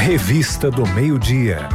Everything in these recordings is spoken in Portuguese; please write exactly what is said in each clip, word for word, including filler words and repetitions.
Revista do Meio-Dia.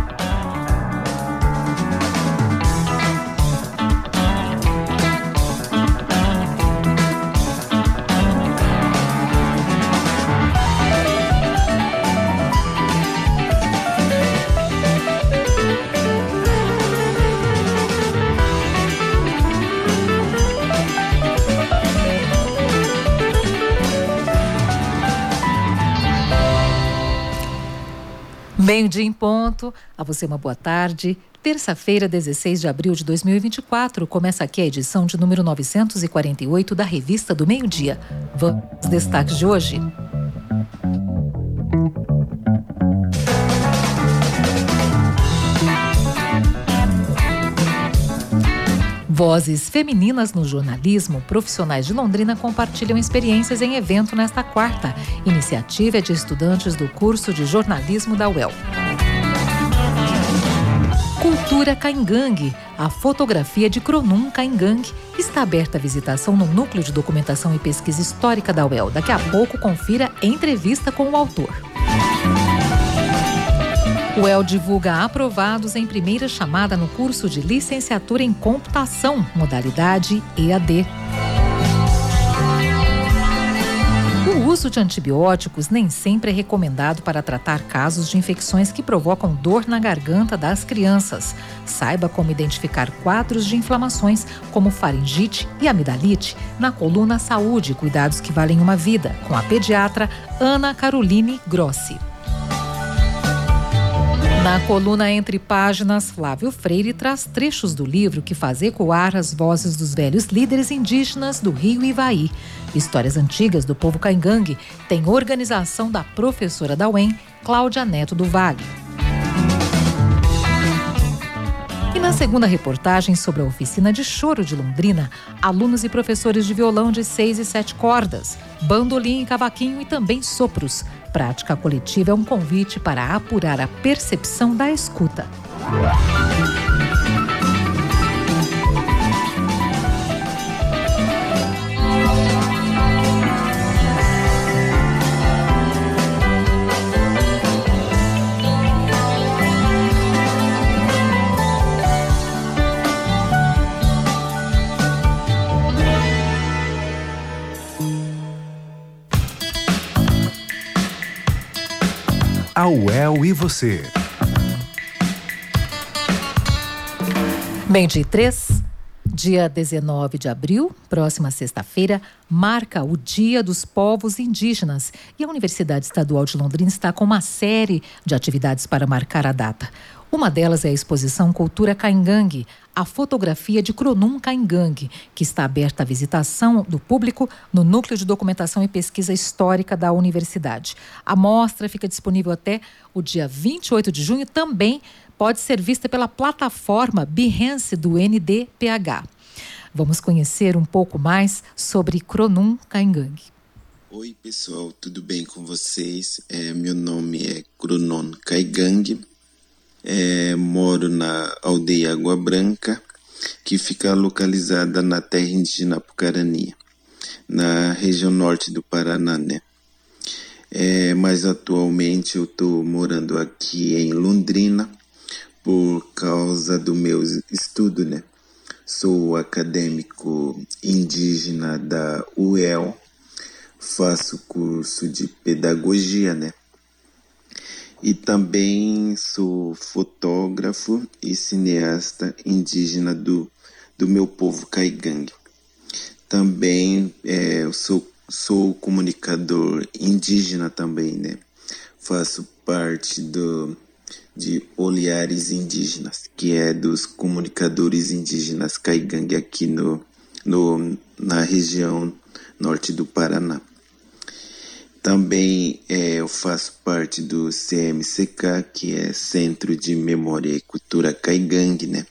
Meio-dia em ponto, a você uma boa tarde. Terça-feira, dezesseis de abril de dois mil e vinte e quatro, começa aqui a edição de número novecentos e quarenta e oito da Revista do Meio-Dia. Vamos aos destaques de hoje. Vozes femininas no jornalismo, profissionais de Londrina compartilham experiências em evento nesta quarta. Iniciativa é de estudantes do curso de jornalismo da U E L. Cultura Caingangue. A fotografia de Cronum Caingangue está aberta à visitação no Núcleo de Documentação e Pesquisa Histórica da U E L. Daqui a pouco confira entrevista com o autor. O U E L divulga aprovados em primeira chamada no curso de licenciatura em computação, modalidade E A D. O uso de antibióticos nem sempre é recomendado para tratar casos de infecções que provocam dor na garganta das crianças. Saiba como identificar quadros de inflamações, como faringite e amidalite, na coluna Saúde, cuidados que valem uma vida, com a pediatra Ana Caroline Grossi. Na coluna Entre Páginas, Flávio Freire traz trechos do livro que faz ecoar as vozes dos velhos líderes indígenas do Rio Ivaí. Histórias antigas do povo caingangue tem organização da professora da U E M, Cláudia Neto do Vale. E na segunda reportagem sobre a oficina de choro de Londrina, alunos e professores de violão de seis e sete cordas, bandolim e cavaquinho e também sopros. Prática coletiva é um convite para apurar a percepção da escuta. A U E L e você. Meio-dia e três, dia dezenove de abril, próxima sexta-feira, marca o Dia dos Povos Indígenas. E a Universidade Estadual de Londrina está com uma série de atividades para marcar a data. Uma delas é a exposição Cultura Caingangue, a fotografia de Cronum Caingangue, que está aberta à visitação do público no Núcleo de Documentação e Pesquisa Histórica da Universidade. A mostra fica disponível até o dia vinte e oito de junho, também pode ser vista pela plataforma Behance do N D P H. Vamos conhecer um pouco mais sobre Cronum Caingangue. Oi pessoal, tudo bem com vocês? É, meu nome é Cronum Caingangue. É, moro na aldeia Água Branca, que fica localizada na terra indígena Apucarania, na região norte do Paraná, né? É, mas atualmente eu estou morando aqui em Londrina por causa do meu estudo, né? Sou acadêmico indígena da U E L, faço curso de pedagogia, né? E também sou fotógrafo e cineasta indígena do, do meu povo Caingangue. Também é, eu sou, sou comunicador indígena também, né? Faço parte do, de Olhares Indígenas, que é dos comunicadores indígenas Caingangue aqui no, no, na região norte do Paraná. Também é, eu faço parte do C M C K, que é Centro de Memória e Cultura Caingangue, né?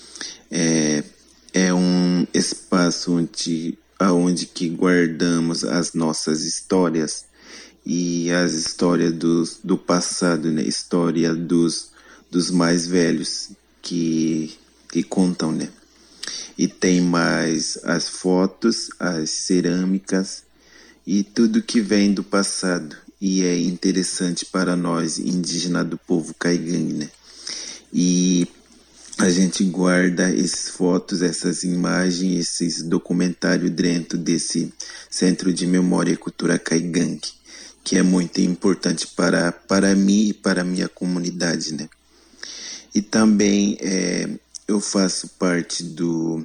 É, é um espaço onde, onde que guardamos as nossas histórias e as histórias do, do passado, né? História dos, dos mais velhos que, que contam, né? E tem mais as fotos, as cerâmicas, e tudo que vem do passado e é interessante para nós, indígenas do povo caigangue, né? E a gente guarda essas fotos, essas imagens, esses documentários dentro desse Centro de Memória e Cultura Caigangue, que é muito importante para, para mim e para a minha comunidade, né? E também é, eu faço parte do,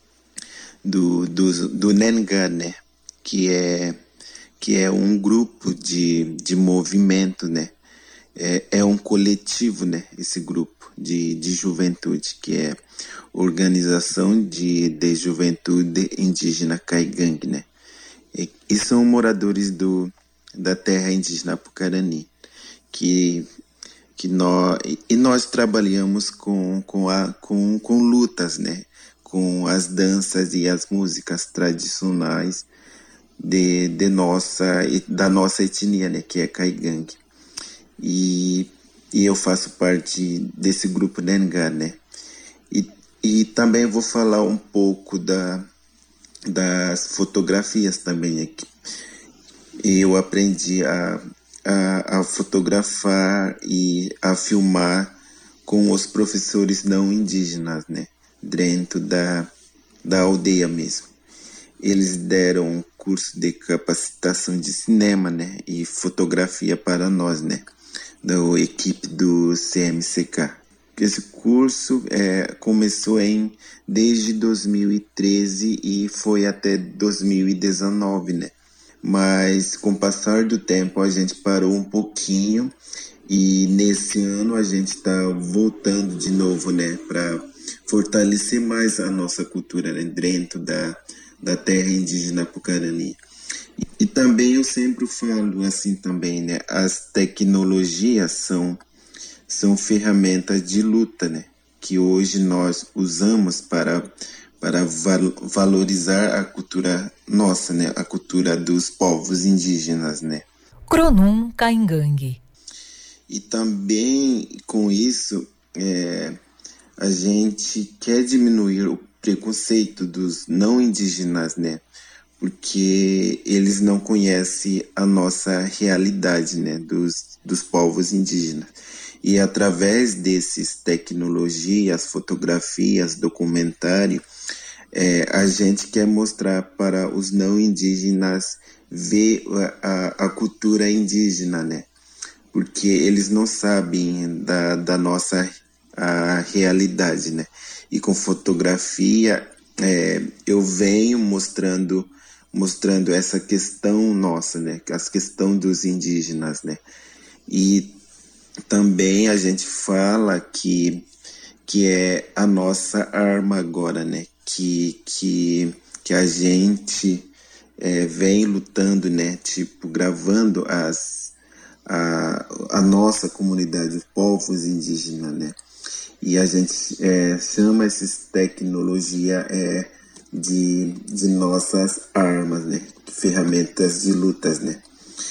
do, do, do Nengá, né? Que é, que é um grupo de, de movimento, né? É, é um coletivo, né? Esse grupo de, de juventude, que é Organização de, de Juventude Indígena Caigangue, né? E, e são moradores do, da terra indígena Apucarani, que, que nós, e nós trabalhamos com, com, a, com, com lutas, né? Com as danças e as músicas tradicionais de, de nossa, da nossa etnia, né? Que é Caigangue. E, e eu faço parte desse grupo Nengá, né? E, e também vou falar um pouco da, das fotografias também aqui. Eu aprendi a, a, a fotografar e a filmar com os professores não indígenas, né? Dentro da, da aldeia mesmo. Eles deram um curso de capacitação de cinema, né? E fotografia para nós, né? Da equipe do C M C K. Esse curso é, começou em, desde dois mil e treze e foi até dois mil e dezenove, né? Mas com o passar do tempo a gente parou um pouquinho e nesse ano a gente está voltando de novo, né? Para fortalecer mais a nossa cultura, né? Dentro da, da terra indígena Apucarani. E também eu sempre falo assim também, né? As tecnologias são, são ferramentas de luta, né? Que hoje nós usamos para, para val- valorizar a cultura nossa, né? A cultura dos povos indígenas, né? Cronum Caigangue. E também com isso é, a gente quer diminuir o preconceito dos não indígenas, né? Porque eles não conhecem a nossa realidade, né, dos, dos povos indígenas. E através desses tecnologias, fotografias, documentário, é, a gente quer mostrar para os não indígenas ver a, a cultura indígena, né? Porque eles não sabem da, da nossa a realidade, né? E com fotografia é, eu venho mostrando mostrando essa questão nossa, né? A questão dos indígenas, né? E também a gente fala que, que é a nossa arma agora, né? Que, que, que a gente é, vem lutando, né? Tipo, gravando as, a, a nossa comunidade, os povos indígenas, né? E a gente é, chama essas tecnologias é, de, de nossas armas, né? Ferramentas de lutas, né?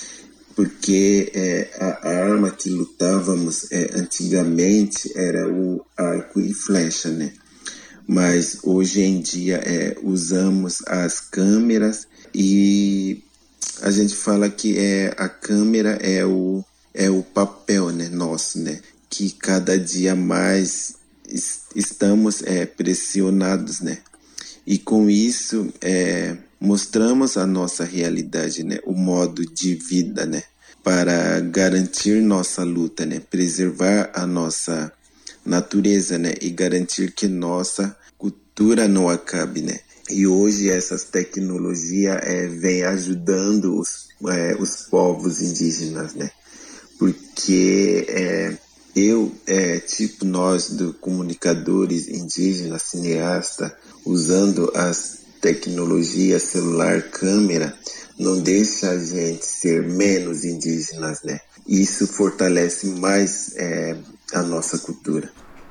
Porque é, a arma que lutávamos é, antigamente era o arco e flecha, né? Mas hoje em dia é, usamos as câmeras e a gente fala que é, a câmera é o, é o papel, né, nosso, né? Que cada dia mais est- estamos é, pressionados, né? E com isso é, mostramos a nossa realidade, né? O modo de vida, né? Para garantir nossa luta, né? Preservar a nossa natureza, né? E garantir que nossa cultura não acabe, né? E hoje essas tecnologias é, vêm ajudando os, é, os povos indígenas, né? Porque é, eu, é, tipo nós, do comunicadores indígenas, cineasta, usando as tecnologias, celular, câmera, não deixa a gente ser menos indígenas, né? Isso fortalece mais é, a nossa cultura.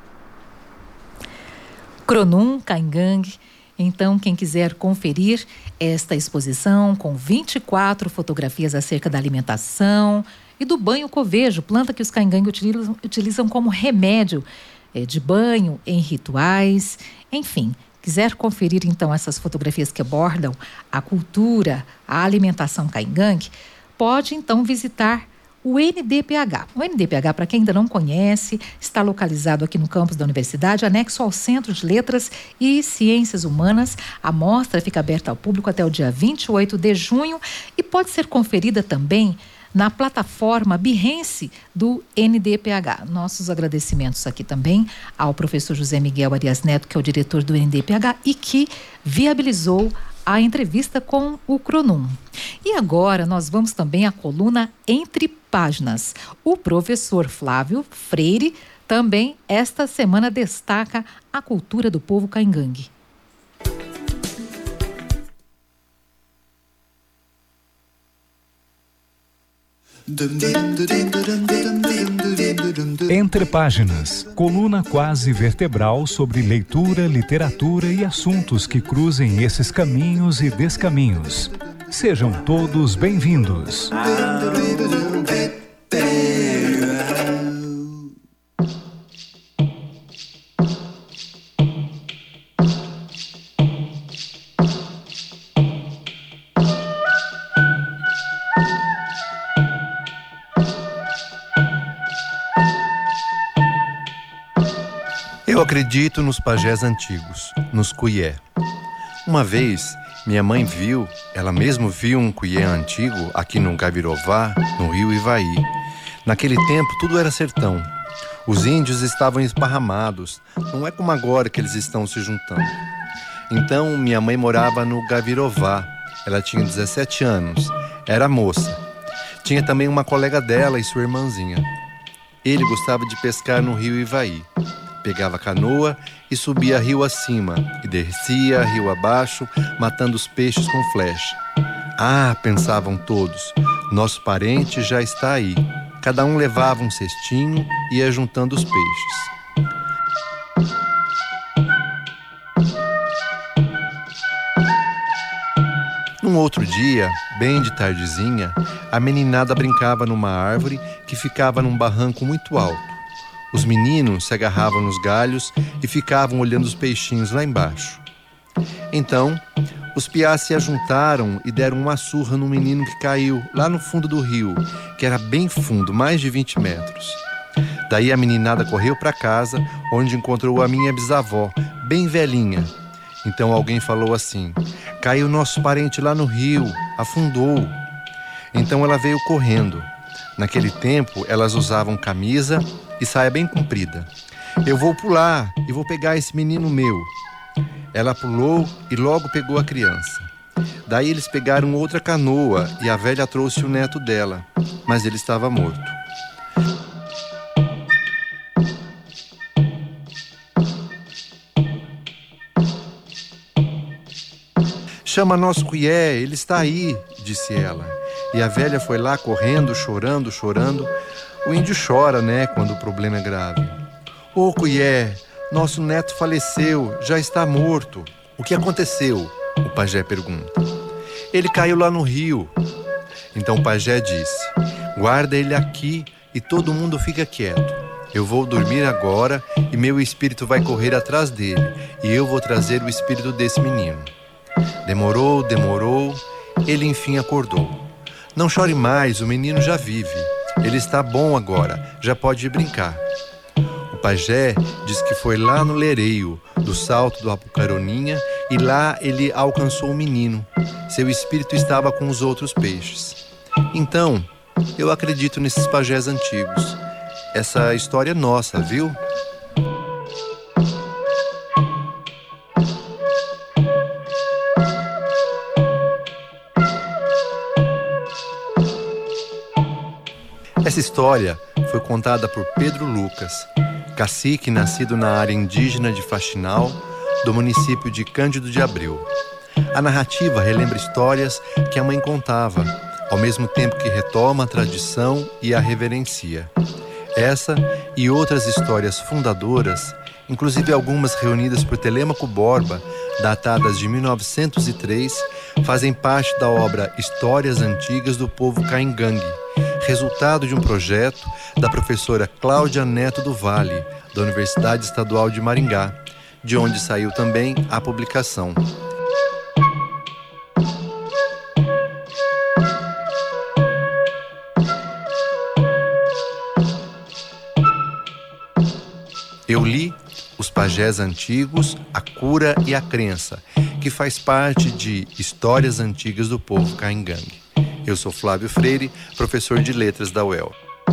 Cronum Caigangue. Então, quem quiser conferir esta exposição com vinte e quatro fotografias acerca da alimentação e do banho covejo, planta que os Caigangue utilizam, utilizam como remédio é, de banho em rituais, enfim. Quiser conferir, então, essas fotografias que abordam a cultura, a alimentação Caigangue, pode então visitar o N D P H. O N D P H, para quem ainda não conhece, está localizado aqui no campus da universidade, anexo ao Centro de Letras e Ciências Humanas. A mostra fica aberta ao público até o dia vinte e oito de junho e pode ser conferida também na plataforma Behance do N D P H. Nossos agradecimentos aqui também ao professor José Miguel Arias Neto, que é o diretor do N D P H e que viabilizou a entrevista com o Cronum. E agora nós vamos também à coluna Entre Páginas. O professor Flávio Freire também esta semana destaca a cultura do povo caingangue. Entre Páginas, coluna quase vertebral sobre leitura, literatura e assuntos que cruzem esses caminhos e descaminhos. Sejam todos bem-vindos. Eu acredito nos pajés antigos, nos cuié. Uma vez, minha mãe viu, ela mesmo viu um cuié antigo aqui no Gavirová, no rio Ivaí. Naquele tempo, tudo era sertão. Os índios estavam esparramados, não é como agora que eles estão se juntando. Então, minha mãe morava no Gavirová. Ela tinha dezessete anos, era moça. Tinha também uma colega dela e sua irmãzinha. Ele gostava de pescar no rio Ivaí. Pegava a canoa e subia rio acima, e descia rio abaixo, matando os peixes com flecha. Ah, pensavam todos, nosso parente já está aí. Cada um levava um cestinho e ia juntando os peixes. Num outro dia, bem de tardezinha, a meninada brincava numa árvore que ficava num barranco muito alto. Os meninos se agarravam nos galhos e ficavam olhando os peixinhos lá embaixo. Então, os piás se ajuntaram e deram uma surra num menino que caiu lá no fundo do rio, que era bem fundo, mais de vinte metros. Daí a meninada correu para casa, onde encontrou a minha bisavó, bem velhinha. Então alguém falou assim: caiu nosso parente lá no rio, afundou. Então ela veio correndo. Naquele tempo, elas usavam camisa e saia bem comprida. Eu vou pular e vou pegar esse menino meu. Ela pulou e logo pegou a criança. Daí eles pegaram outra canoa e a velha trouxe o neto dela, mas ele estava morto. Chama nosso cuié, ele está aí, disse ela. E a velha foi lá correndo, chorando, chorando. O índio chora, né, quando o problema é grave. Ô cuié, nosso neto faleceu, já está morto. O que aconteceu? O pajé pergunta. Ele caiu lá no rio. Então o pajé disse: guarda ele aqui e todo mundo fica quieto. Eu vou dormir agora e meu espírito vai correr atrás dele. E eu vou trazer o espírito desse menino. Demorou, demorou, ele enfim acordou. Não chore mais, o menino já vive. Ele está bom agora, já pode ir brincar. O pajé diz que foi lá no Lereio, do Salto do Apucaroninha, e lá ele alcançou o menino. Seu espírito estava com os outros peixes. Então, eu acredito nesses pajés antigos. Essa história é nossa, viu? Essa história foi contada por Pedro Lucas, cacique nascido na área indígena de Faxinal, do município de Cândido de Abreu. A narrativa relembra histórias que a mãe contava, ao mesmo tempo que retoma a tradição e a reverencia. Essa e outras histórias fundadoras, inclusive algumas reunidas por Telêmaco Borba, datadas de mil novecentos e três, fazem parte da obra Histórias Antigas do Povo Caingangue, resultado de um projeto da professora Cláudia Neto do Vale, da Universidade Estadual de Maringá, de onde saiu também a publicação. pajés antigos, a cura e a crença, que faz parte de Histórias Antigas do Povo Caingangue. Eu sou Flávio Freire, professor de Letras da U E L.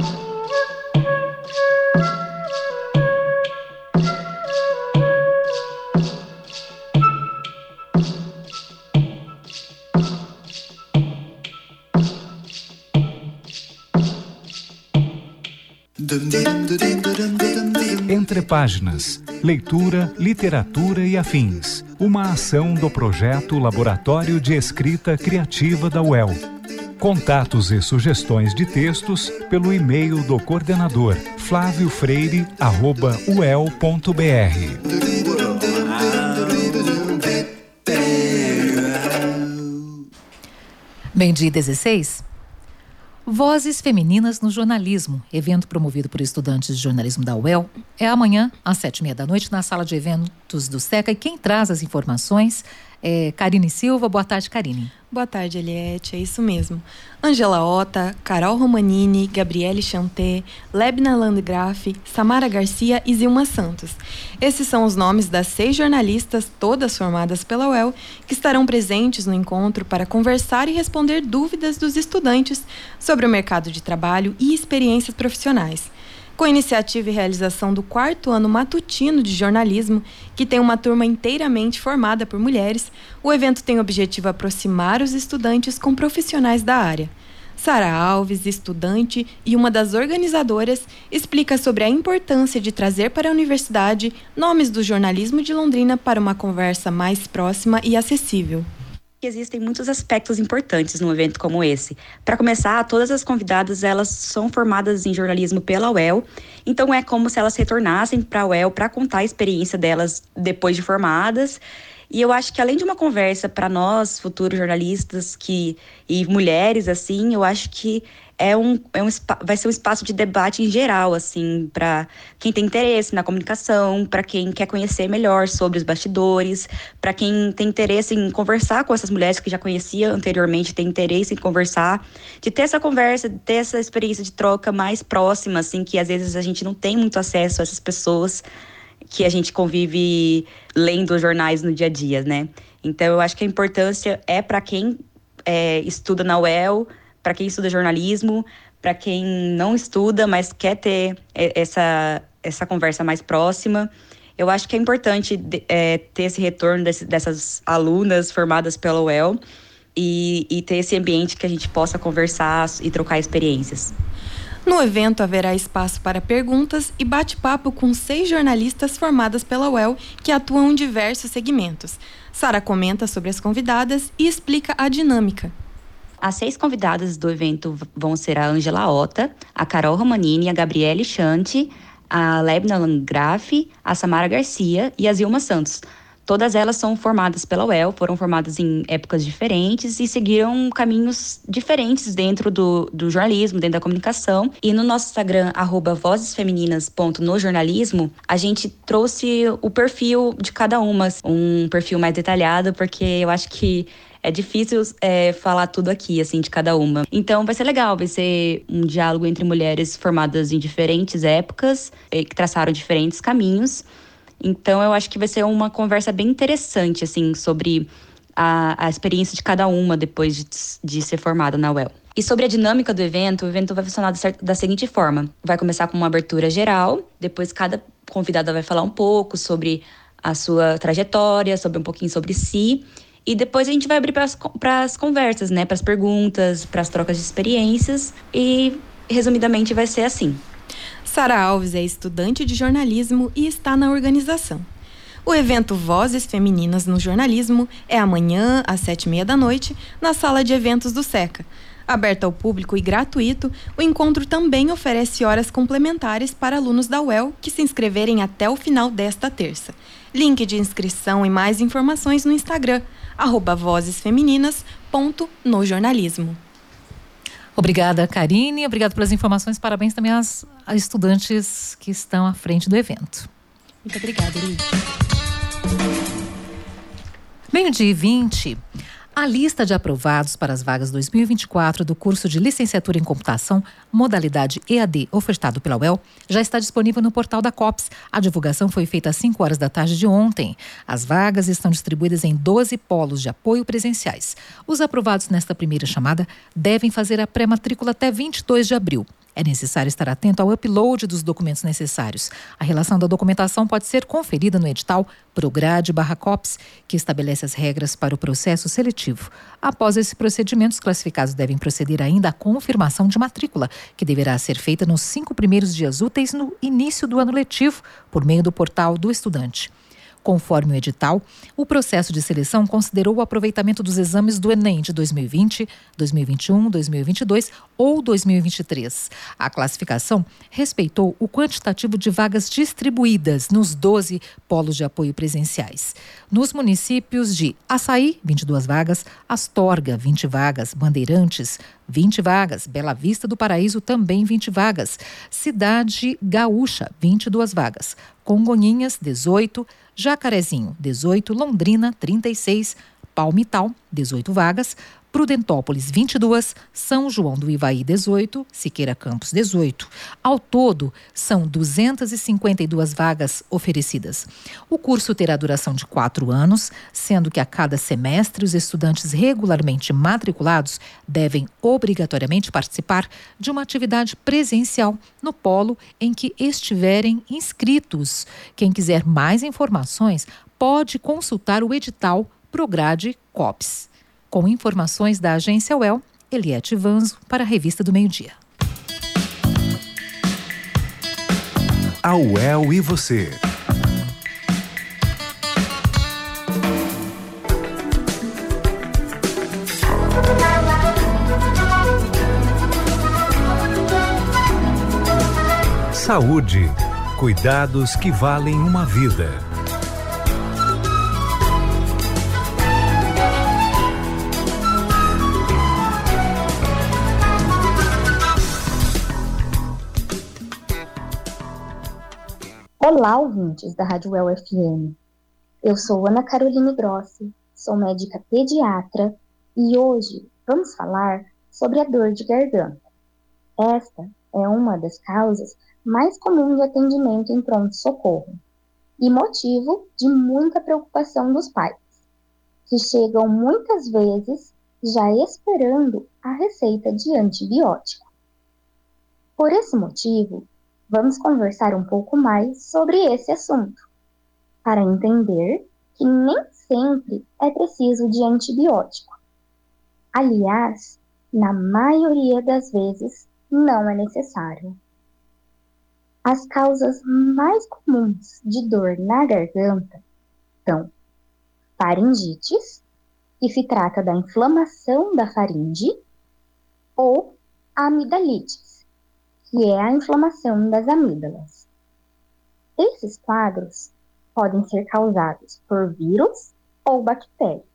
Entre Páginas, Leitura, Literatura e Afins. Uma ação do projeto Laboratório de Escrita Criativa da U E L. Contatos e sugestões de textos pelo e-mail do coordenador flávio freire arroba u e l ponto b r. Meio-dia dezesseis. Vozes Femininas no Jornalismo, evento promovido por estudantes de jornalismo da U E L, é amanhã, às sete e meia da noite, na sala de eventos do SECA. E quem traz as informações é Karine Silva. Boa tarde, Karine. Boa tarde, Eliette, é isso mesmo. Angela Ota, Carol Romanini, Gabriele Chanté, Lebna Landgraf, Samara Garcia e Zilma Santos. Esses são os nomes das seis jornalistas, todas formadas pela U E L, que estarão presentes no encontro para conversar e responder dúvidas dos estudantes sobre o mercado de trabalho e experiências profissionais. Com a iniciativa e realização do quarto ano matutino de jornalismo, que tem uma turma inteiramente formada por mulheres, o evento tem o objetivo de aproximar os estudantes com profissionais da área. Sara Alves, estudante e uma das organizadoras, explica sobre a importância de trazer para a universidade nomes do jornalismo de Londrina para uma conversa mais próxima e acessível. Existem muitos aspectos importantes num evento como esse. Para começar, todas as convidadas elas são formadas em jornalismo pela U E L, então é como se elas retornassem para a U E L para contar a experiência delas depois de formadas. E eu acho que além de uma conversa para nós, futuros jornalistas que, e mulheres, assim, eu acho que é um, é um, vai ser um espaço de debate em geral, assim, para quem tem interesse na comunicação, para quem quer conhecer melhor sobre os bastidores, para quem tem interesse em conversar com essas mulheres que já conhecia anteriormente, tem interesse em conversar, de ter essa conversa, de ter essa experiência de troca mais próxima, assim, que às vezes a gente não tem muito acesso a essas pessoas que a gente convive lendo os jornais no dia a dia, né? Então, eu acho que a importância é para quem é, estuda na U E L, para quem estuda jornalismo, para quem não estuda, mas quer ter essa, essa conversa mais próxima. Eu acho que é importante é, ter esse retorno desse, dessas alunas formadas pela U E L e, e ter esse ambiente que a gente possa conversar e trocar experiências. No evento haverá espaço para perguntas e bate-papo com seis jornalistas formadas pela U E L que atuam em diversos segmentos. Sara comenta sobre as convidadas e explica a dinâmica. As seis convidadas do evento vão ser a Angela Ota, a Carol Romanini, a Gabriele Chanté, a Lebna Landgraf, a Samara Garcia e a Zilma Santos. Todas elas são formadas pela U E L, foram formadas em épocas diferentes e seguiram caminhos diferentes dentro do, do jornalismo, dentro da comunicação. E no nosso Instagram, arroba vozes femininas ponto no jornalismo, a gente trouxe o perfil de cada uma, um perfil mais detalhado, porque eu acho que é difícil é, falar tudo aqui, assim, de cada uma. Então vai ser legal, vai ser um diálogo entre mulheres formadas em diferentes épocas, que traçaram diferentes caminhos. Então eu acho que vai ser uma conversa bem interessante, assim, sobre a, a experiência de cada uma depois de, de ser formada na U E L. E sobre a dinâmica do evento, o evento vai funcionar da seguinte forma. Vai começar com uma abertura geral, depois cada convidada vai falar um pouco sobre a sua trajetória, sobre um pouquinho sobre si. E depois a gente vai abrir para as conversas, né? Para as perguntas, para as trocas de experiências. E, resumidamente, vai ser assim. Sara Alves é estudante de jornalismo e está na organização. O evento Vozes Femininas no Jornalismo é amanhã, às sete e meia da noite, na sala de eventos do SECA. Aberto ao público e gratuito, o encontro também oferece horas complementares para alunos da U E L que se inscreverem até o final desta terça. Link de inscrição e mais informações no Instagram, arroba vozes femininas ponto no jornalismo. Obrigada, Karine. Obrigada pelas informações. Parabéns também às, às estudantes que estão à frente do evento. Muito obrigada, Eli. Meio-dia e vinte. A lista de aprovados para as vagas dois mil e vinte e quatro do curso de Licenciatura em Computação, modalidade E A D, ofertado pela U E L, já está disponível no portal da COPS. A divulgação foi feita às cinco horas da tarde de ontem. As vagas estão distribuídas em doze polos de apoio presenciais. Os aprovados nesta primeira chamada devem fazer a pré-matrícula até vinte e dois de abril. É necessário estar atento ao upload dos documentos necessários. A relação da documentação pode ser conferida no edital Prograde barra COPS, que estabelece as regras para o processo seletivo. Após esse procedimento, os classificados devem proceder ainda à confirmação de matrícula, que deverá ser feita nos cinco primeiros dias úteis no início do ano letivo, por meio do portal do estudante. Conforme o edital, o processo de seleção considerou o aproveitamento dos exames do Enem de dois mil e vinte, dois mil e vinte e um, dois mil e vinte e dois ou dois mil e vinte e três. A classificação respeitou o quantitativo de vagas distribuídas nos doze polos de apoio presenciais. Nos municípios de Açaí, vinte e duas vagas, Astorga, vinte vagas, Bandeirantes, vinte vagas, Bela Vista do Paraíso, também vinte vagas, Cidade Gaúcha, vinte e duas vagas, Congonhinhas, dezoito, Jacarezinho, dezoito, Londrina, trinta e seis, Palmital, dezoito vagas, Prudentópolis, vinte e duas, São João do Ivaí, dezoito, Siqueira Campos, dezoito. Ao todo, são duzentas e cinquenta e duas vagas oferecidas. O curso terá duração de quatro anos, sendo que a cada semestre os estudantes regularmente matriculados devem obrigatoriamente participar de uma atividade presencial no polo em que estiverem inscritos. Quem quiser mais informações pode consultar o edital Prograde COPS. Com informações da agência U E L, Eliette Vanzo para a Revista do Meio-Dia. A U E L e você. Saúde. Cuidados que valem uma vida. Olá, ouvintes da Rádio U E L F M. Eu sou Ana Caroline Grossi, sou médica pediatra e hoje vamos falar sobre a dor de garganta. Esta é uma das causas mais comuns de atendimento em pronto-socorro e motivo de muita preocupação dos pais, que chegam muitas vezes já esperando a receita de antibiótico. Por esse motivo, vamos conversar um pouco mais sobre esse assunto, para entender que nem sempre é preciso de antibiótico. Aliás, na maioria das vezes, não é necessário. As causas mais comuns de dor na garganta são faringites, que se trata da inflamação da faringe, ou amidalites, que é a inflamação das amígdalas. Esses quadros podem ser causados por vírus ou bactérias,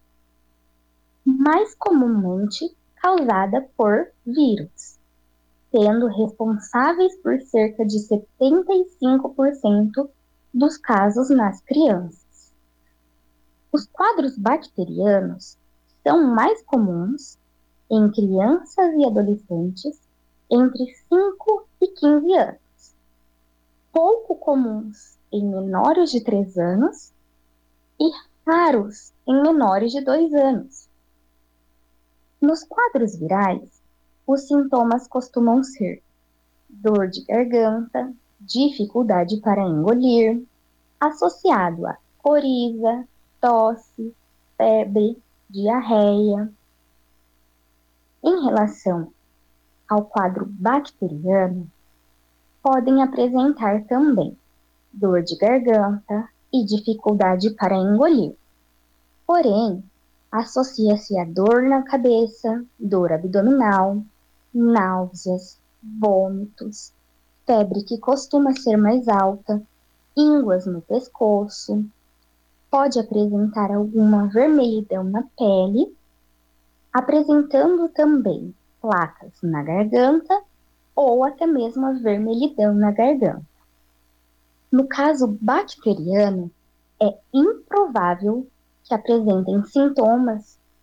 mais comumente causada por vírus, sendo responsáveis por cerca de setenta e cinco por cento dos casos nas crianças. Os quadros bacterianos são mais comuns em crianças e adolescentes entre cinco e quinze anos, pouco comuns em menores de três anos e raros em menores de dois anos. Nos quadros virais, os sintomas costumam ser dor de garganta, dificuldade para engolir, associado a coriza, tosse, febre, diarreia. Em relação ao quadro bacteriano, podem apresentar também dor de garganta e dificuldade para engolir. Porém, associa-se a dor na cabeça, dor abdominal, náuseas, vômitos, febre que costuma ser mais alta, ínguas no pescoço, pode apresentar alguma vermelhidão na pele, apresentando também placas na garganta ou até mesmo a vermelhidão na garganta. No caso bacteriano, é improvável que apresentem sintomas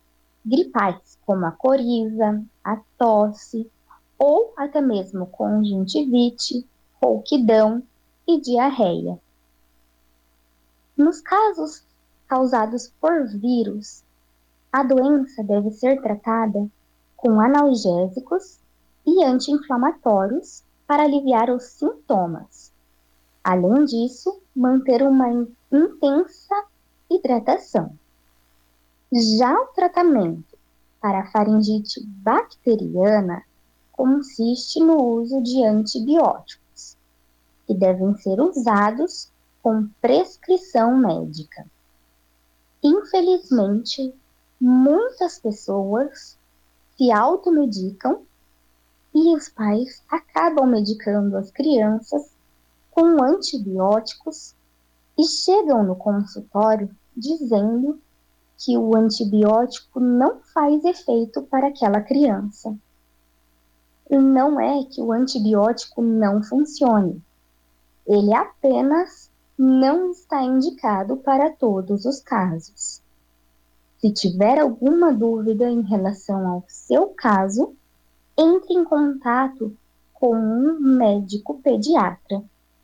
gripais, como a coriza, a tosse, ou até mesmo conjuntivite, rouquidão e diarreia. Nos casos causados por vírus, a doença deve ser tratada com analgésicos e anti-inflamatórios para aliviar os sintomas. Além disso, manter uma intensa hidratação. Já o tratamento para a faringite bacteriana consiste no uso de antibióticos, que devem ser usados com prescrição médica. Infelizmente, muitas pessoas se automedicam e os pais acabam medicando as crianças com antibióticos e chegam no consultório dizendo que o antibiótico não faz efeito para aquela criança. E não é que o antibiótico não funcione. Ele apenas não está indicado para todos os casos. Se tiver alguma dúvida em relação ao seu caso, entre em contato com um médico pediatra.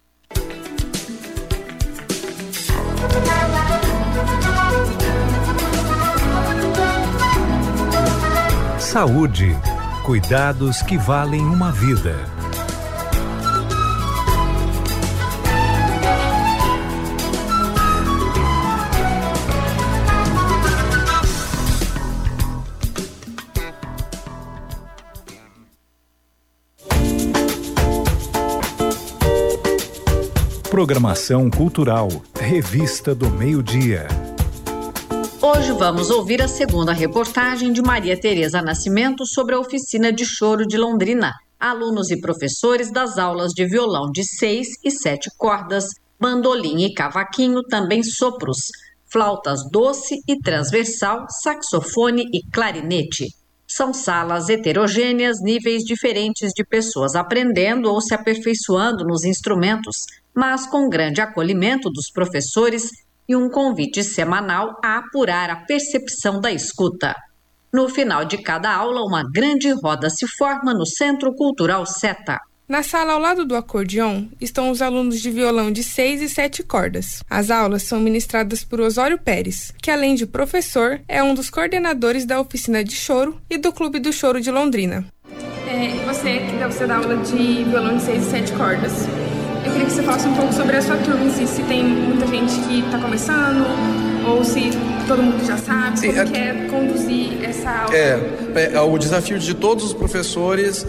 Saúde. Cuidados que valem uma vida. Programação cultural. Revista do Meio-Dia. Hoje vamos ouvir a segunda reportagem de Maria Tereza Nascimento sobre a oficina de choro de Londrina. Alunos e professores das aulas de violão de seis e sete cordas, bandolim e cavaquinho, também sopros, flautas doce e transversal, saxofone e clarinete. São salas heterogêneas, níveis diferentes de pessoas aprendendo ou se aperfeiçoando nos instrumentos, mas com grande acolhimento dos professores e um convite semanal a apurar a percepção da escuta. No final de cada aula, uma grande roda se forma no Centro Cultural Seta. Na sala ao lado do acordeon estão os alunos de violão de seis e sete cordas. As aulas são ministradas por Osório Pérez, que além de professor, é um dos coordenadores da oficina de choro e do Clube do Choro de Londrina. É, e você, que deve ser da aula de violão de seis e sete cordas, eu queria que você falasse um pouco sobre a sua turma em si, se tem muita gente que está começando, ou se todo mundo já sabe. Sim, como é... quer conduzir essa aula. É, é, o desafio de todos os professores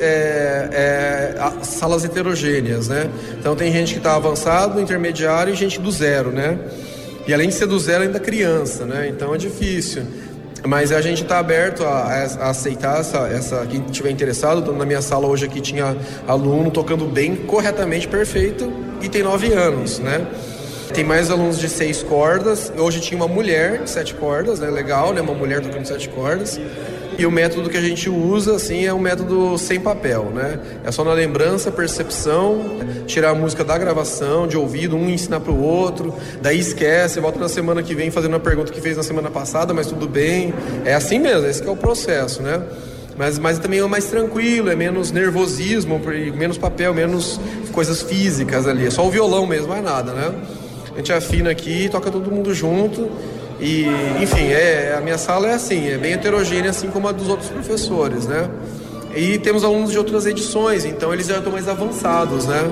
é, é salas heterogêneas, né? Então tem gente que está avançado, intermediário e gente do zero, né? E além de ser do zero, ainda criança, né? Então é difícil. Mas a gente está aberto a, a aceitar essa, essa, quem estiver interessado. Na minha sala hoje aqui tinha aluno tocando bem, corretamente, perfeito, e tem nove anos, né? Tem mais alunos de seis cordas. Hoje tinha uma mulher de sete cordas, né? Legal, né? Uma mulher tocando sete cordas. E o método que a gente usa, assim, é um método sem papel, né? É só na lembrança, percepção, tirar a música da gravação, de ouvido, um ensinar pro outro, daí esquece, volta na semana que vem fazendo a pergunta que fez na semana passada, mas tudo bem. É assim mesmo, esse que é o processo, né? Mas, mas também é mais tranquilo, é menos nervosismo, menos papel, menos coisas físicas ali. É só o violão mesmo, mais nada, né? A gente afina aqui, toca todo mundo junto. E, enfim, é, a minha sala é assim, é bem heterogênea, assim como a dos outros professores, né? E temos alunos de outras edições, então eles já estão mais avançados, né?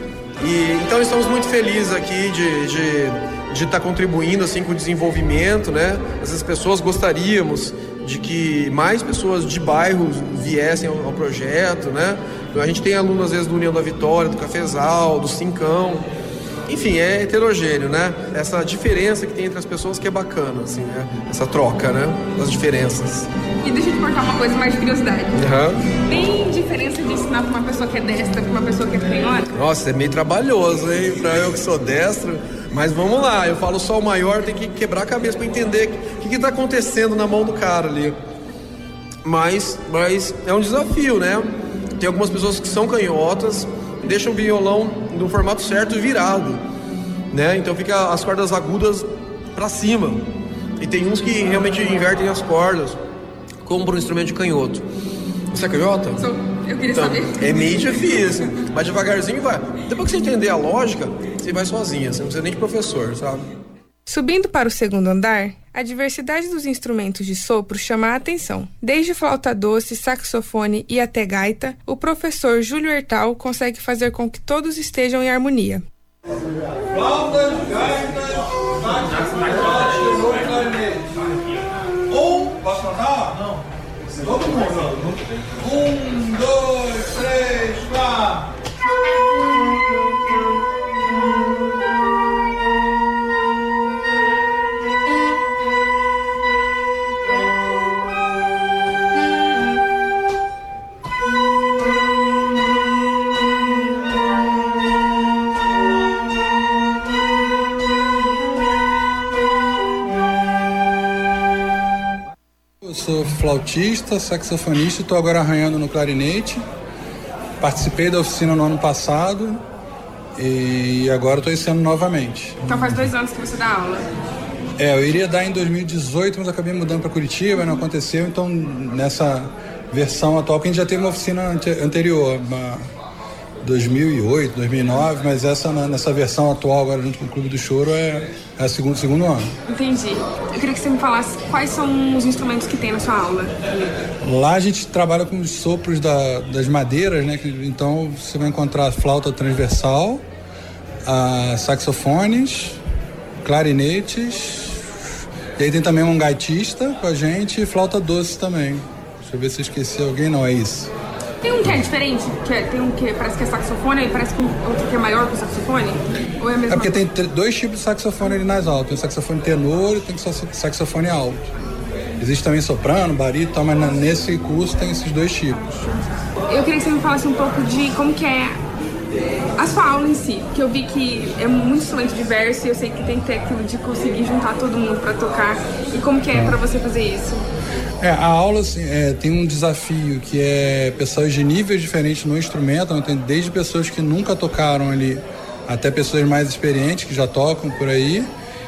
E, então estamos muito felizes aqui de de de estar contribuindo assim com o desenvolvimento, né? Essas pessoas gostaríamos de que mais pessoas de bairros viessem ao, ao projeto, né? A gente tem alunos às vezes do União da Vitória, do Cafezal, do Cincão. Enfim, é heterogêneo, né? Essa diferença que tem entre as pessoas que é bacana, assim, né? Essa troca, né? Das diferenças. E deixa eu te perguntar uma coisa, mais de curiosidade. Uhum. Tem diferença de ensinar para uma pessoa que é destra para uma pessoa que é canhota? Nossa, é meio trabalhoso, hein? Pra eu que sou destro. Mas vamos lá, eu falo só o maior, tem que quebrar a cabeça para entender o que que tá acontecendo na mão do cara ali. Mas, mas é um desafio, né? Tem algumas pessoas que são canhotas, deixam o violão no formato certo e virado, né? Então fica as cordas agudas para cima. E tem uns que realmente invertem as cordas. como para um instrumento de canhoto. Você é canhota? Sou. Eu queria então, saber. É meio difícil, mas devagarzinho vai. Depois que você entender a lógica, você vai sozinha, você não precisa nem de professor, sabe? Subindo para o segundo andar, a diversidade dos instrumentos de sopro chama a atenção. Desde flauta doce, saxofone e até gaita, o professor Júlio Hertal consegue fazer com que todos estejam em harmonia. Flautas, gaitas, saxofone, clarinete. Um, posso contar? Não. Todo mundo. Um, dois, três, quatro. Eu sou flautista, saxofonista e estou agora arranhando no clarinete. Participei da oficina no ano passado e agora estou esse ano novamente. Então faz dois anos que você dá aula? É, eu iria dar em dois mil e dezoito, mas acabei mudando para Curitiba, não aconteceu. Então, nessa versão atual, que a gente já teve uma oficina anterior, uma dois mil e oito, dois mil e nove, mas essa nessa versão atual agora junto com o Clube do Choro é, é o segundo, segundo ano. Entendi. Eu queria que você me falasse quais são os instrumentos que tem na sua aula. Lá a gente trabalha com os sopros da, das madeiras, né? Então você vai encontrar flauta transversal, a saxofones, clarinetes, e aí tem também um gaitista com a gente e flauta doce também. Deixa eu ver se eu esqueci alguém, não, é isso. Tem um que é diferente? Que é, tem um que parece que é saxofone e parece que outro que é maior que o saxofone? Ou é a mesma? É porque tem dois tipos de saxofone ali nas altas. Tem o saxofone tenor e tem o saxofone alto. Existe também soprano, barito e tal, mas nesse curso tem esses dois tipos. Eu queria que você me falasse um pouco de como que é a sua aula em si, porque eu vi que é muito instrumento diverso e eu sei que tem que ter aquilo de conseguir juntar todo mundo para tocar. E como que é, é. para você fazer isso? É, a aula assim, é, tem um desafio que é pessoas de níveis diferentes no instrumento, né? Tem desde pessoas que nunca tocaram ali até pessoas mais experientes que já tocam por aí,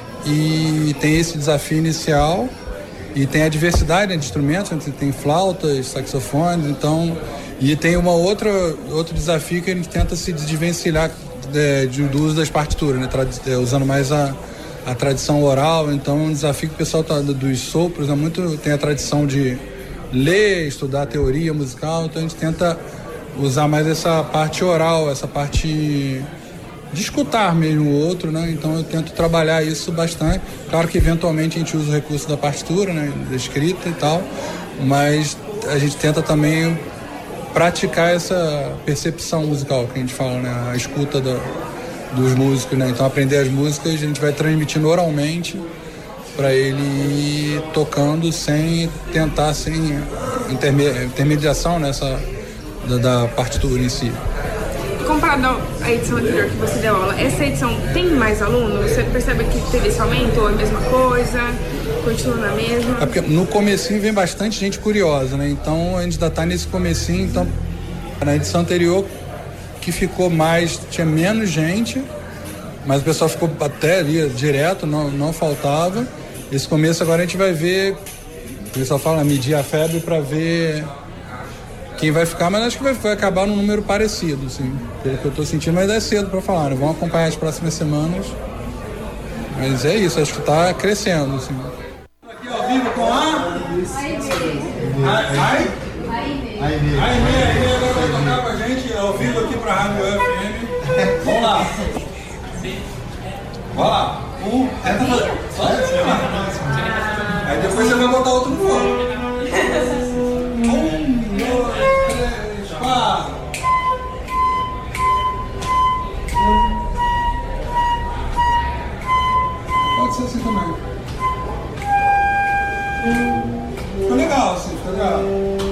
e tem esse desafio inicial e tem a diversidade, né, de instrumentos, né? Tem flautas, saxofones, então, e tem uma outra outro desafio que a gente tenta se desvencilhar é, de, do uso das partituras, né? Trad, é, usando mais a a tradição oral. Então é um desafio que o pessoal tá, dos sopros é muito, tem a tradição de ler, estudar teoria musical, então a gente tenta usar mais essa parte oral, essa parte de escutar mesmo o outro, né? Então eu tento trabalhar isso bastante. Claro que eventualmente a gente usa o recurso da partitura, né? Da escrita e tal, mas a gente tenta também praticar essa percepção musical que a gente fala, né? A escuta da dos músicos, né? Então aprender as músicas a gente vai transmitindo oralmente para ele ir tocando sem tentar, sem intermediação nessa da, da partitura em si. Comparado à edição anterior que você deu aula, essa edição tem mais alunos? Você percebe que teve esse aumento ou é a mesma coisa? Continua na mesma? É porque no comecinho vem bastante gente curiosa, né? Então a gente ainda tá nesse comecinho, então na edição anterior que ficou mais, tinha menos gente, mas o pessoal ficou até ali direto, não, não faltava. Esse começo agora a gente vai ver, o pessoal fala, medir a febre para ver quem vai ficar, mas acho que vai, vai acabar num número parecido, assim, pelo que eu tô sentindo, mas é cedo para falar, né? Vamos acompanhar as próximas semanas, mas é isso, acho que tá crescendo, assim. Aqui ao vivo com a... Ai? Aí mesmo, aí mesmo, agora vai tocar com a gente ao vivo aqui pra Rádio F M. Vamos lá. Vai lá. Um, tenta fazer. Só assim. Aí depois você vai botar outro no fogo. Um, dois, três, quatro. Pode ser assim também. Ficou legal assim, ficou legal.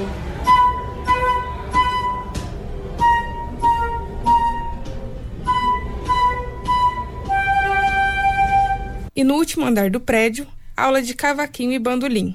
E no último andar do prédio, aula de cavaquinho e bandolim.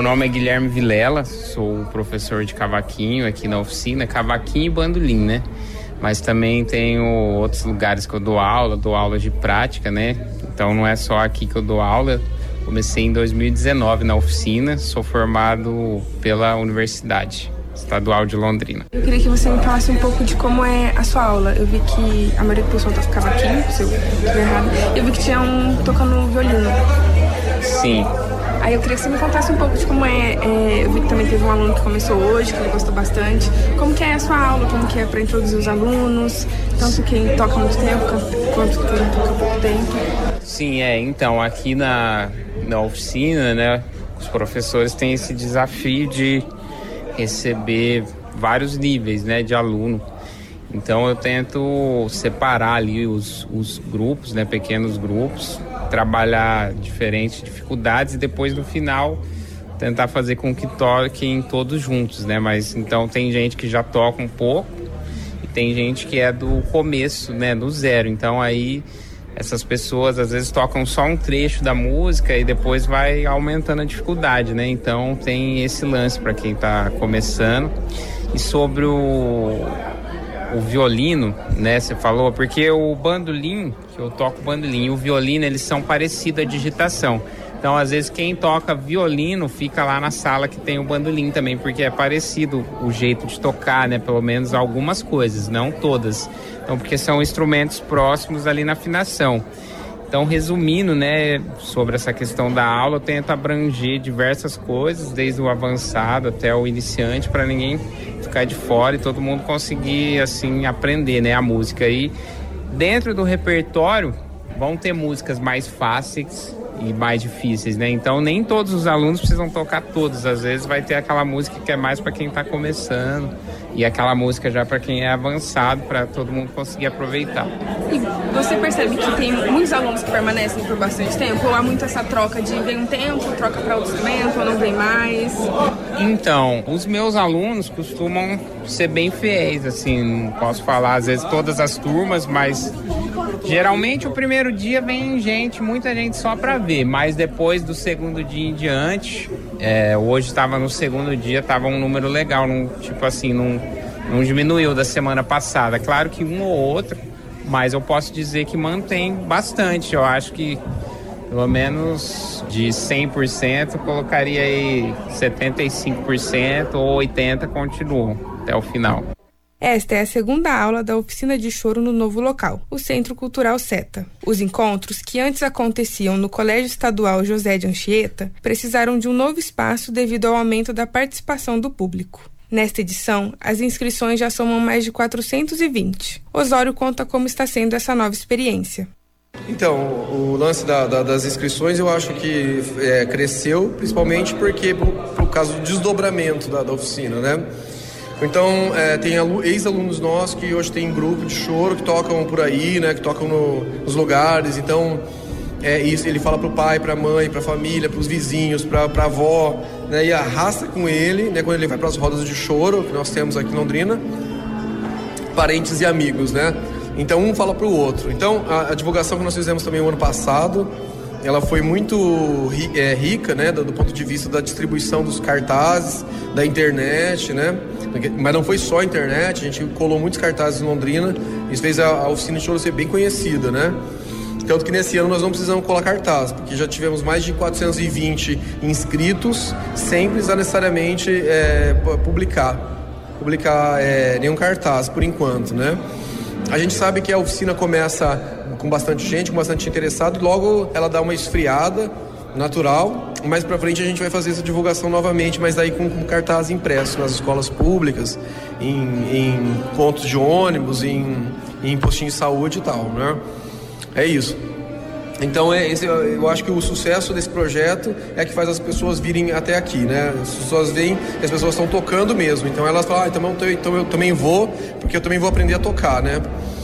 nome é Guilherme Vilela, sou professor de cavaquinho aqui na oficina, cavaquinho e bandolim, né? Mas também tenho outros lugares que eu dou aula, dou aula de prática, né? Então não é só aqui que eu dou aula. Comecei em dois mil e dezenove na oficina, sou formado pela Universidade Estadual de Londrina. Eu queria que você me falasse um pouco de como é a sua aula. Eu vi que a maioria do pessoal toca cavaquinho, se eu estiver errado. Eu vi que tinha um tocando violino. Sim. Aí eu queria que você me contasse um pouco de como é, é... Eu vi que também teve um aluno que começou hoje, que ele gostou bastante. Como que é a sua aula, como que é para introduzir os alunos, tanto quem toca muito tempo quanto quem toca pouco tempo. Sim, é. Então, aqui na, na oficina, né, os professores têm esse desafio de receber vários níveis, né, de aluno. Então eu tento separar ali os, os grupos, né, pequenos grupos, trabalhar diferentes dificuldades e depois no final tentar fazer com que toquem todos juntos, né? Mas então tem gente que já toca um pouco e tem gente que é do começo, né, do zero. Então aí essas pessoas às vezes tocam só um trecho da música e depois vai aumentando a dificuldade, né? Então tem esse lance para quem está começando. E sobre o, o violino, né? Você falou, porque o bandolim, que eu toco bandolim, e o violino, eles são parecidos à digitação. Então, às vezes, quem toca violino fica lá na sala que tem o bandolim também, porque é parecido o jeito de tocar, né? Pelo menos algumas coisas, não todas. Então, porque são instrumentos próximos ali na afinação. Então, resumindo, né, sobre essa questão da aula, eu tento abranger diversas coisas, desde o avançado até o iniciante, para ninguém ficar de fora e todo mundo conseguir, assim, aprender, né, a música. E dentro do repertório, vão ter músicas mais fáceis e mais difíceis, né? Então nem todos os alunos precisam tocar todos. Às vezes vai ter aquela música que é mais para quem está começando e aquela música já para quem é avançado, para todo mundo conseguir aproveitar. E você percebe que tem muitos alunos que permanecem por bastante tempo? Ou há muito essa troca de vem um tempo, troca para outro instrumento, ou não vem mais? Então, os meus alunos costumam ser bem fiéis, assim, não posso falar às vezes todas as turmas, mas geralmente o primeiro dia vem gente, muita gente só para ver, mas depois do segundo dia em diante, é, hoje estava no segundo dia, estava um número legal, não, tipo assim, não, não diminuiu da semana passada. Claro que um ou outro, mas eu posso dizer que mantém bastante. Eu acho que pelo menos de cem por cento, colocaria aí setenta e cinco por cento ou oitenta por cento continuam até o final. Esta é a segunda aula da oficina de choro no novo local, o Centro Cultural Seta. Os encontros, que antes aconteciam no Colégio Estadual José de Anchieta, precisaram de um novo espaço devido ao aumento da participação do público. Nesta edição, as inscrições já somam mais de quatrocentos e vinte. Osório conta como está sendo essa nova experiência. Então, o lance da, da, das inscrições eu acho que é, cresceu, principalmente porque por, por causa do desdobramento da, da oficina, né? Então, é, tem ex-alunos nossos que hoje tem grupo de choro, que tocam por aí, né, que tocam no, nos lugares. Então, é, isso, ele fala pro pai, pra mãe, pra família, pros vizinhos, pra, pra avó, né, e arrasta com ele, né, quando ele vai pras rodas de choro, que nós temos aqui em Londrina, parentes e amigos, né? Então, um fala pro outro. Então, a, a divulgação que nós fizemos também o ano passado, ela foi muito é, rica, né, do, do ponto de vista da distribuição dos cartazes, da internet, né, mas não foi só a internet, a gente colou muitos cartazes em Londrina, isso fez a, a oficina de choro ser bem conhecida, né, tanto que nesse ano nós não precisamos colar cartaz, porque já tivemos mais de quatrocentos e vinte inscritos, sem precisar necessariamente é, publicar, publicar é, nenhum cartaz por enquanto, né. A gente sabe que a oficina começa com bastante gente, com bastante interessado, e logo ela dá uma esfriada natural. Mais pra frente a gente vai fazer essa divulgação novamente, mas daí com, com cartaz impresso nas escolas públicas, em, em pontos de ônibus, em, em postinhos de saúde e tal, né? É isso. Então é, esse, eu acho que o sucesso desse projeto é que faz as pessoas virem até aqui, né? As pessoas veem que as pessoas estão tocando mesmo, então elas falam, ah, então, eu, então eu também vou, porque eu também vou aprender a tocar, né?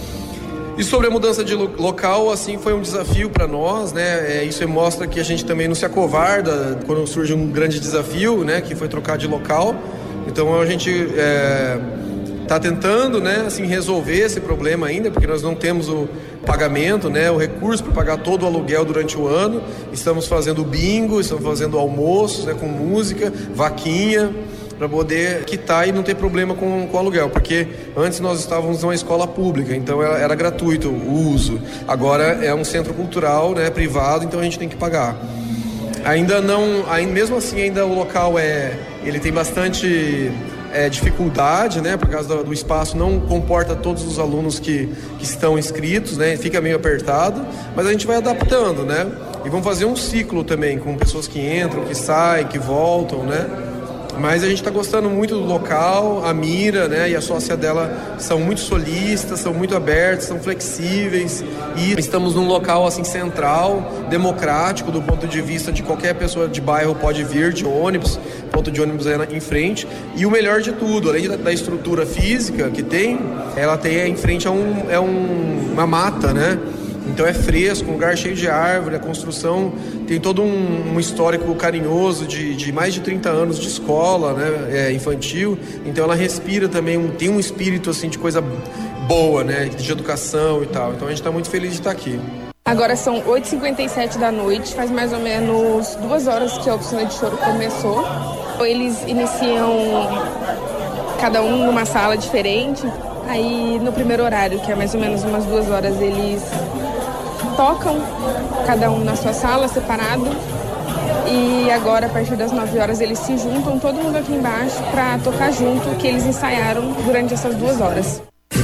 E sobre a mudança de local, assim, foi um desafio para nós, né? É, isso mostra que a gente também não se acovarda quando surge um grande desafio, né? Que foi trocar de local. Então a gente é, tá tentando, né? Assim, resolver esse problema ainda, porque nós não temos o, pagamento, né, o recurso para pagar todo o aluguel durante o ano. Estamos fazendo bingo, estamos fazendo almoços, né, com música, vaquinha, para poder quitar e não ter problema com, com o aluguel, porque antes nós estávamos numa escola pública, então era, era gratuito o uso. Agora é um centro cultural, né, privado, então a gente tem que pagar. Ainda não, ainda, mesmo assim ainda o local é, ele tem bastante é, dificuldade, né, por causa do, do espaço, não comporta todos os alunos que, que estão inscritos, né, fica meio apertado, mas a gente vai adaptando, né, e vamos fazer um ciclo também com pessoas que entram, que saem, que voltam, né. Mas a gente está gostando muito do local, a Mira, né, e a sócia dela são muito solistas, são muito abertos, são flexíveis e estamos num local assim central, democrático do ponto de vista de qualquer pessoa de bairro pode vir de ônibus, ponto de ônibus é em frente. E o melhor de tudo, além da, da estrutura física que tem, ela tem em frente a um, é um, uma mata, né? Então é fresco, um lugar cheio de árvore, a construção tem todo um, um histórico carinhoso de, de mais de trinta anos de escola, né, é, infantil, então ela respira também, um, tem um espírito assim de coisa boa, né, de educação e tal, então a gente está muito feliz de estar aqui. Agora são oito e cinquenta e sete da noite, faz mais ou menos duas horas que a oficina de choro começou. Eles iniciam cada um numa sala diferente, aí no primeiro horário, que é mais ou menos umas duas horas, eles tocam, cada um na sua sala, separado. E agora, a partir das nove horas, eles se juntam, todo mundo aqui embaixo, para tocar junto o que eles ensaiaram durante essas duas horas.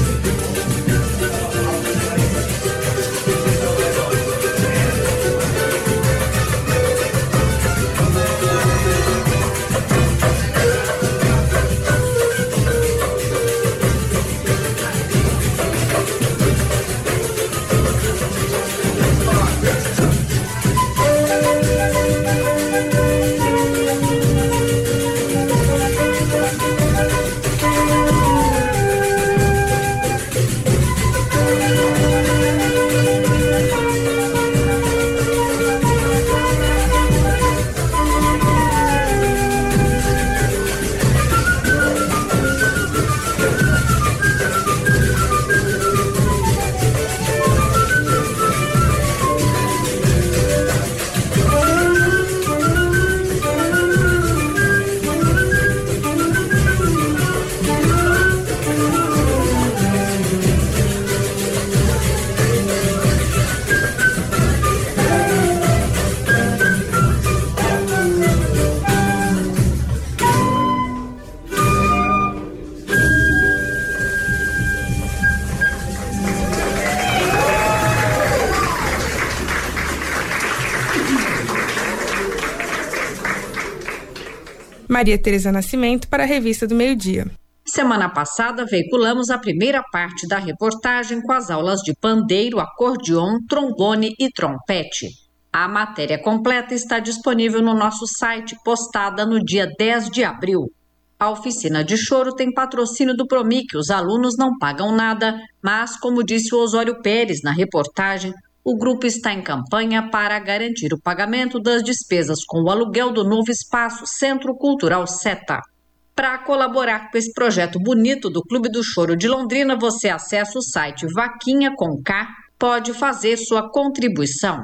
Maria Tereza Nascimento para a Revista do Meio-Dia. Semana passada, veiculamos a primeira parte da reportagem com as aulas de pandeiro, acordeon, trombone e trompete. A matéria completa está disponível no nosso site, postada no dia dez de abril. A oficina de choro tem patrocínio do Promic, os alunos não pagam nada, mas, como disse o Osório Pérez na reportagem, o grupo está em campanha para garantir o pagamento das despesas com o aluguel do novo espaço Centro Cultural Seta. Para colaborar com esse projeto bonito do Clube do Choro de Londrina, você acessa o site Vaquinha com K, pode fazer sua contribuição.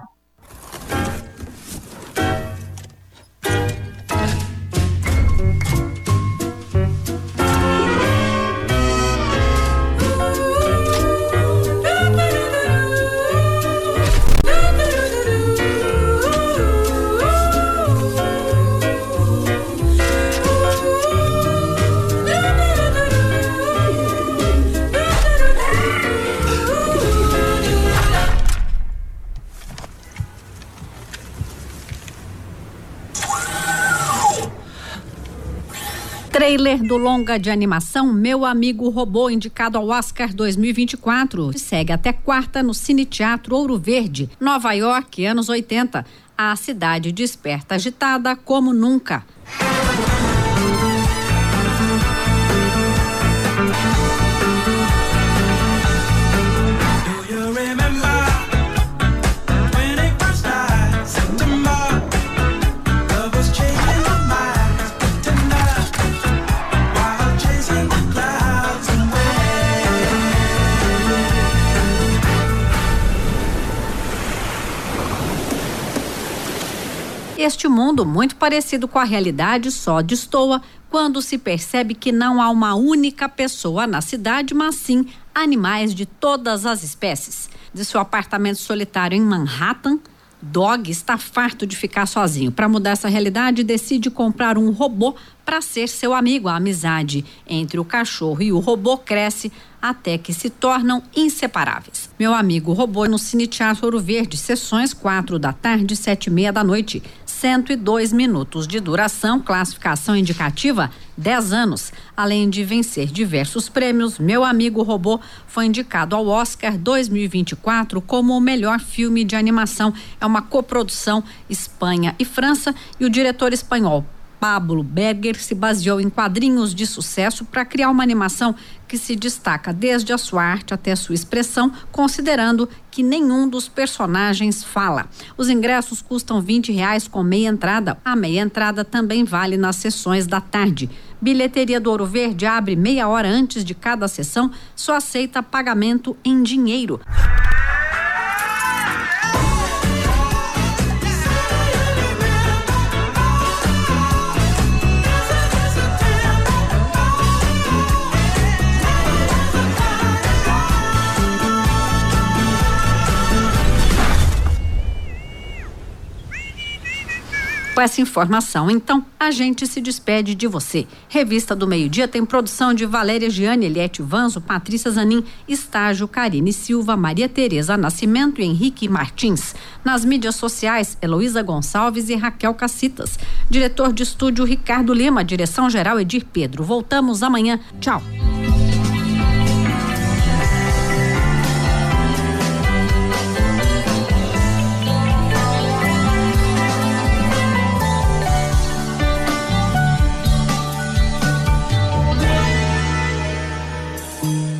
Trailer do longa de animação Meu Amigo Robô, indicado ao Oscar dois mil e vinte e quatro. Segue até quarta no Cine Teatro Ouro Verde, Nova York, anos oitenta. A cidade desperta agitada como nunca. Este mundo, muito parecido com a realidade, só destoa quando se percebe que não há uma única pessoa na cidade, mas sim animais de todas as espécies. De seu apartamento solitário em Manhattan, Dog está farto de ficar sozinho. Para mudar essa realidade, decide comprar um robô para ser seu amigo. A amizade entre o cachorro e o robô cresce até que se tornam inseparáveis. Meu amigo robô no Cine Teatro Ouro Verde, sessões quatro da tarde, sete e meia da noite. cento e dois minutos de duração, classificação indicativa dez anos. Além de vencer diversos prêmios, Meu Amigo Robô foi indicado ao Oscar dois mil e vinte e quatro como o melhor filme de animação. É uma coprodução Espanha e França, e o diretor espanhol Pablo Berger se baseou em quadrinhos de sucesso para criar uma animação que se destaca desde a sua arte até a sua expressão, considerando que nenhum dos personagens fala. Os ingressos custam vinte reais com meia entrada. A meia entrada também vale nas sessões da tarde. Bilheteria do Ouro Verde abre meia hora antes de cada sessão, só aceita pagamento em dinheiro. Com essa informação, então, a gente se despede de você. Revista do Meio-Dia tem produção de Valéria Giane, Eliette Vanzo, Patrícia Zanin, estágio Karine Silva, Maria Tereza Nascimento e Henrique Martins. Nas mídias sociais, Heloísa Gonçalves e Raquel Cacitas. Diretor de estúdio Ricardo Lima, direção-geral Edir Pedro. Voltamos amanhã. Tchau. Thank you.